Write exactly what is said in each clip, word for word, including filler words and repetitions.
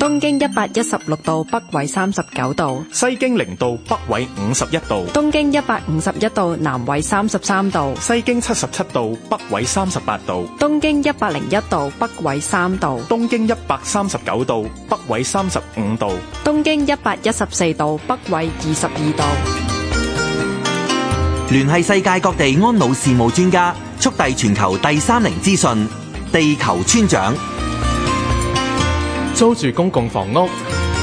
東經一百一十六度，北緯三十九度； 西經零度，北緯五十一度； 東經一百五十一度，南緯三十三度； 西經七十七度，北緯三十八度； 東經一百零一度，北緯三度； 東經一百三十九度，北緯三十五度； 東經一百一十四度，北緯二十二度。 聯繫世界各地安老事務專家，速遞全球第三齡資訊。地球村長租住公共房屋。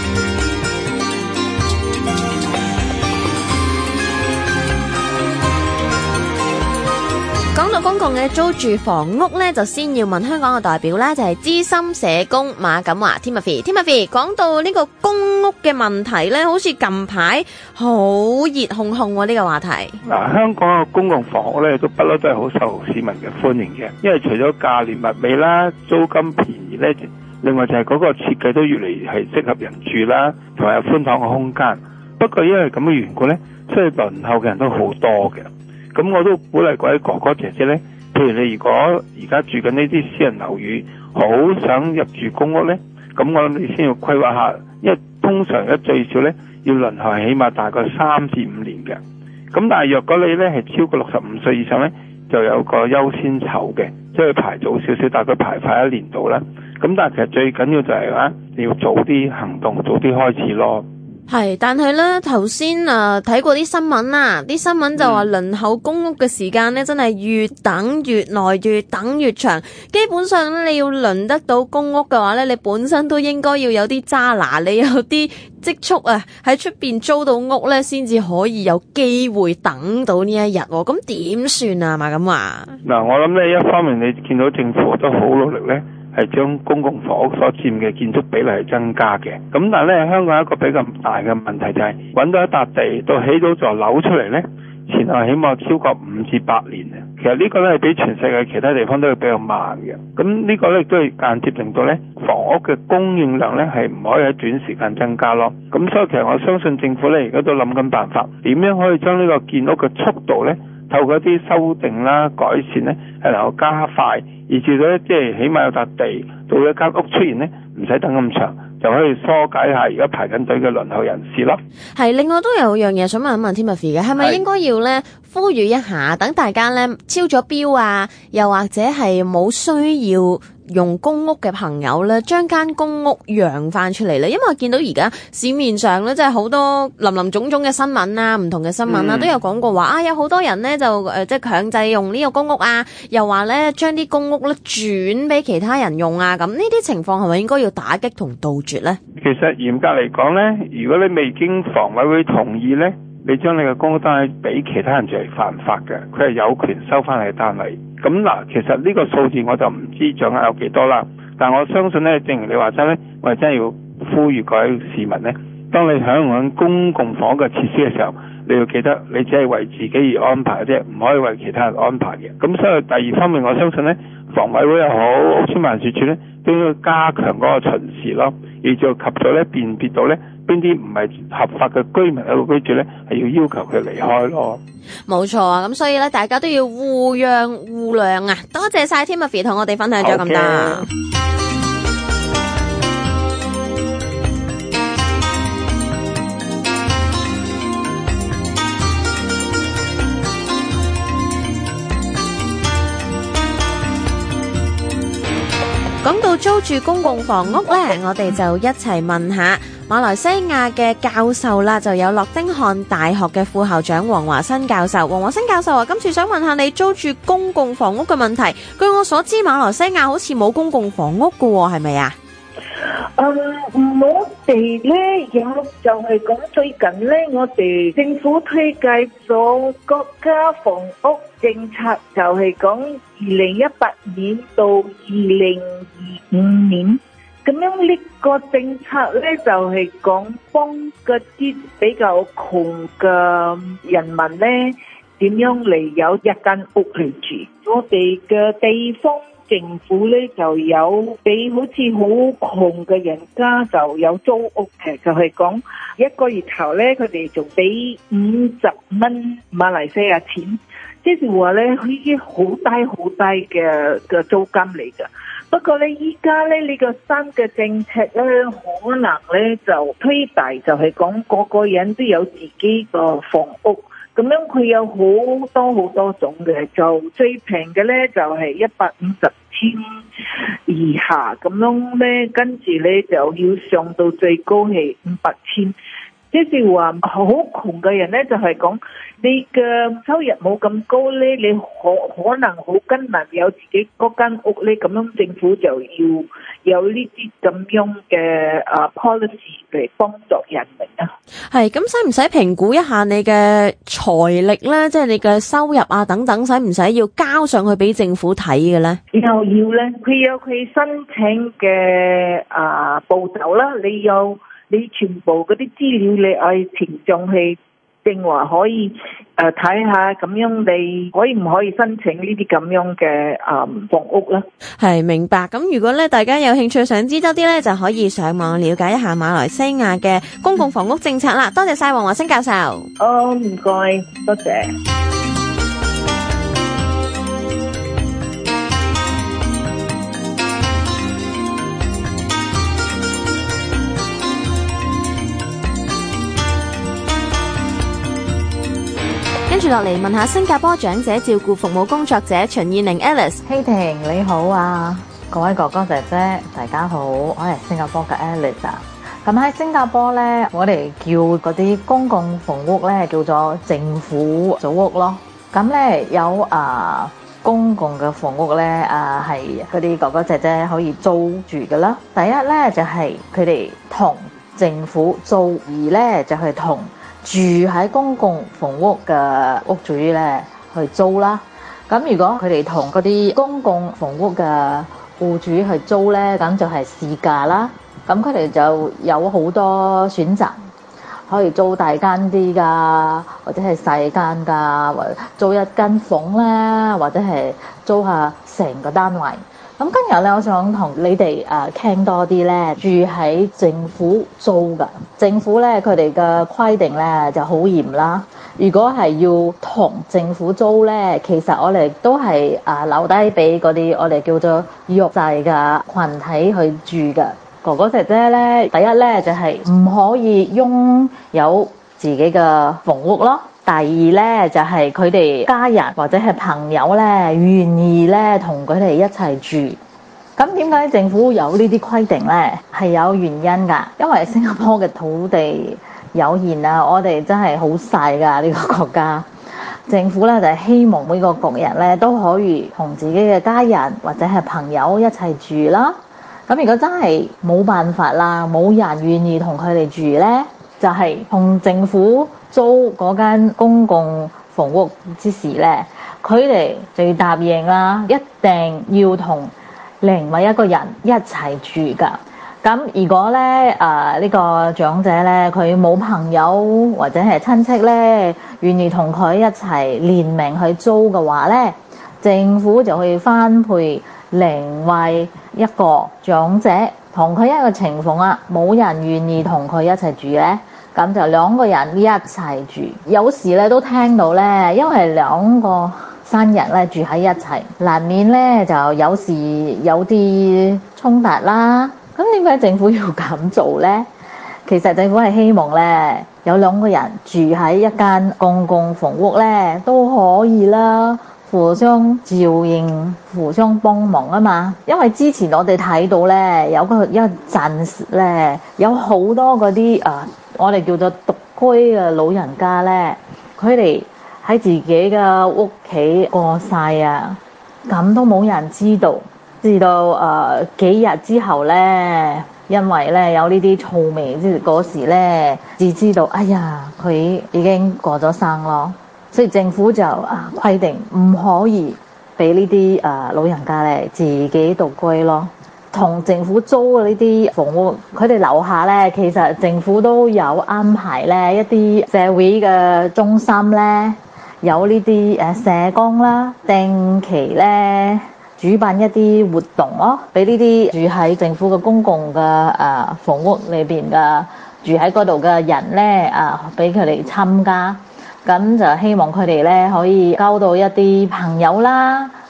講到公共嘅租住房屋呢，就先要問香港嘅代表啦，就係資深社工馬錦華 Timothy。Timothy 講到呢個公屋嘅問題呢，好似近排好熱烘烘喎呢個話題。 嗱，香港嘅公共房屋呢，都不嬲都係好受市民嘅歡迎嘅，因為除咗價廉物美啦，租金便宜呢，另外就係嗰個設計都越嚟越係適合人住啦，同埋有寬敞嘅空間。不過因為咁嘅緣故呢，所以輪候嘅人都好多嘅。咁我都鼓勵各位哥哥姐姐呢，譬如你如果而家住緊呢啲私人樓宇，好想入住公屋呢，咁我諗你先要規劃下，因為通常一最少呢要輪候起碼大概三至五年嘅。咁但係若果你呢係超過六十五歲以上呢，就有個優先籌嘅，即係排早少少，大概排快一年度啦。咁但係其實最緊要就係話你要早啲行動，早啲開始咯。 係，但係咧頭先啊睇過啲新聞啦，啲新聞就話輪候公屋嘅時間咧真係越等越耐，越等越長。基本上咧你要輪得到公屋嘅話咧，你本身都應該要有啲揸拿，你有啲積蓄啊，喺出邊租到屋咧，先至可以有機會等到呢一日。咁點算啊？嘛咁話嗱，我諗咧一方面你見到政府都好努力咧，係將公共房屋所佔嘅建築比例係增加嘅。咁但係咧，香港一個比較大嘅問題就係、是、揾到一笪地到起到座樓出嚟咧，前後起碼超過五至八年嘅。其實呢個咧係比全世界其他地方都係比較慢嘅。咁呢個咧亦都係間接令到咧房屋嘅供應量咧係唔可以喺短時間增加咯。咁所以其實我相信政府咧而家都諗緊辦法，點樣可以將呢個建屋嘅速度咧透過一啲修訂啦、改善咧係能夠加快。而至到咧，即係起碼有笪地，到一間屋出現咧，唔使等咁長，就可以疏解下而家排緊隊嘅輪候人士咯。 係，另外都有樣嘢想問一問 Timothy 嘅，係咪應該要咧呼籲一下，等大家咧超咗標啊，又或者係冇需要用公屋嘅朋友咧，將間公屋讓翻出嚟咧？因為我見到而家市面上咧，即係好多林林總總嘅新聞啊，唔同嘅新聞啊，嗯、都有講過話啊，有好多人咧就誒，即係強制用呢個公屋啊，又話咧將啲公屋咧轉俾其他人用啊，咁呢啲情況係咪應該要打擊同杜絕咧？ 其實嚴格嚟講咧，如果你未經房委會同意咧，你將你嘅公屋單位俾其他人就係犯法嘅，佢係有權收翻你嘅單位。咁嗱，其實呢個數字我就唔知掌握有幾多啦，但我相信咧，正如你話齋咧，我哋真係要呼籲各位市民咧，當你享用緊公共房屋嘅設施嘅時候，你要記得你只係為自己而安排嘅啫，唔可以為其他人安排嘅。咁所以第二方面，我相信咧，房委會又好，屋邨辦事處咧，都要加強嗰個巡視咯，而就及早咧辨別到咧邊啲唔係合法嘅居民喺度居住咧，係要要求佢離開咯。 冇錯啊，咁所以咧，大家都要互讓互諒啊！多謝晒 Timothy 同我哋分享咗咁多。講到租住公共房屋咧，我哋就一齊問下馬來西亞嘅教授啦，就有諾丁漢大學嘅副校長黃華新教授。黃華新教授啊，今次想問下你租住公共房屋嘅問題。據我所知，馬來西亞好似冇公共房屋噶，係咪啊？ 嗯，我哋咧有就係講最近咧，我哋政府推介咗國家房屋政策，就係講二零一八年到二零二五年，咁樣呢個政策咧就係講幫嗰啲比較窮嘅人民咧，點樣嚟有一間屋嚟住。我哋嘅地方政府咧就有俾好似好窮嘅人家就有租屋嘅，就係講一個月頭咧，佢哋仲俾五十蚊馬來西亞錢，即係話咧，佢已經好低好低嘅嘅租金嚟㗎。 不過咧，依家咧呢個新嘅政策咧，可能咧就推大，就係講個個人都有自己個房屋，咁樣佢有好多好多種嘅，就最平嘅咧就係一百五十千以下，咁樣咧跟住咧就要上到最高係五百千。即係話好窮嘅人咧，就係講你嘅收入冇咁高咧，你可可能好艱難有自己嗰間屋咧，咁樣政府就要有呢啲咁樣嘅啊 policy 嚟幫助人民啊。 係咁，使唔使評估一下你嘅財力咧？即係你嘅收入啊等等，使唔使要交上去俾政府睇嘅咧？ 又要咧，佢有佢申請嘅啊步驟啦，你有。你全部嗰啲資料你愛呈上去，定話可以誒睇下咁樣，你可以唔可以申請呢啲咁樣嘅誒房屋咧？係明白。咁如果咧大家有興趣想知多啲咧，就可以上網了解一下馬來西亞嘅公共房屋政策啦。多謝晒黃華星教授。 哦，唔該，多謝。 跟住落嚟問下新加坡長者照顧服務工作者秦燕玲 Alice。 希婷你好啊，各位哥哥姐姐大家好，我係新加坡嘅 Alice 啊。咁喺新加坡咧，我哋叫嗰啲公共房屋咧叫做政府組屋咯。咁咧有啊、呃、公共嘅房屋咧啊係嗰啲哥哥姐姐可以租住嘅啦。第一咧就係佢哋同政府租，而咧就係同住喺公共房屋嘅屋主咧去租啦。咁如果佢哋同嗰啲公共房屋嘅戶主去租咧，咁就係市價啦。咁佢哋就有好多選擇，可以租大間啲噶，或者係細間噶，或者租一間房啦，或者係租下成個單位。咁今日咧，我想同你哋誒傾多啲咧，住喺政府租噶。政府咧，佢哋嘅規定咧就好嚴啦。如果係要同政府租咧，其實我哋都係誒留低俾嗰啲我哋叫做弱勢嘅群體去住嘅。哥哥姐姐咧，第一咧就係唔可以擁有自己嘅房屋咯。第二咧就係佢哋家人或者係朋友咧願意咧同佢哋一齊住。咁點解政府有呢啲規定咧？係有原因噶，因為新加坡嘅土地有限啊，我哋真係好細噶呢個國家。政府咧就係希望每個國人咧都可以同自己嘅家人或者係朋友一齊住啦。咁如果真係冇辦法啦，冇人願意同佢哋住咧，就係同政府租嗰間公共房屋之時咧，佢哋就要答應啦，一定要同另外一個人一齊住噶。咁如果咧誒呢個長者咧，佢冇朋友或者係親戚咧願意同佢一齊聯名去租嘅話咧，政府就會分配另外一個長者同佢一個情況啊，冇人願意同佢一齊住咧，咁就兩個人一齊住。有時咧都聽到咧，因為兩個新人咧住喺一齊，難免咧就有時有啲衝突啦。咁點解政府要咁做咧？其實政府係希望咧有兩個人住喺一間公共房屋咧都可以啦，互相照應、互相幫忙啊嘛。因為之前我哋睇到咧有個一陣咧有好多嗰啲啊，我哋叫做獨居嘅老人家咧，佢哋喺自己嘅屋企過世啊，咁都冇人知道。至到誒、呃、幾日之後咧，因為咧有呢啲臭味，即係嗰時咧至知道，哎呀佢已經過咗生咯。所以政府就啊規定唔可以俾呢啲誒老人家咧自己獨居咯。同政府租嘅呢啲房屋，佢哋樓下咧，其實政府都有安排咧一啲社會嘅中心咧，有呢啲誒社工啦，定期咧主辦一啲活動咯，俾呢啲住喺政府嘅公共嘅誒房屋裏邊嘅住喺嗰度嘅人咧啊，俾佢哋參加。咁就希望佢哋咧可以交到一啲朋友啦，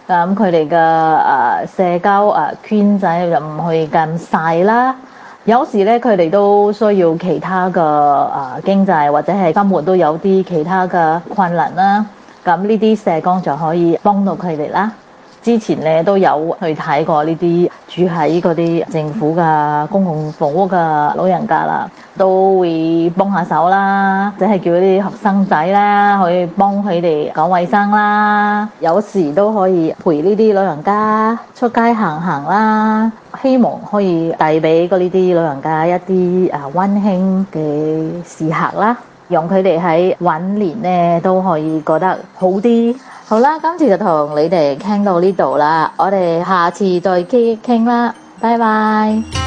咁佢哋嘅誒社交誒圈子就唔去咁細啦。有時咧，佢哋都需要其他嘅誒、呃、經濟或者係生活都有啲其他嘅困難啦。咁呢啲社工就可以幫到佢哋啦。之前咧都有去睇過呢啲住喺嗰啲政府嘅公共房屋嘅老人家啦，都會幫下手啦，即係叫啲學生仔啦，去幫佢哋講衛生啦。有時都可以陪呢啲老人家出街行行啦，希望可以帶俾嗰呢啲老人家一啲啊溫馨嘅時刻啦，讓佢哋喺晚年咧都可以覺得好啲。好啦，今次就同你哋傾到呢度啦，我哋下次再傾傾啦，拜拜。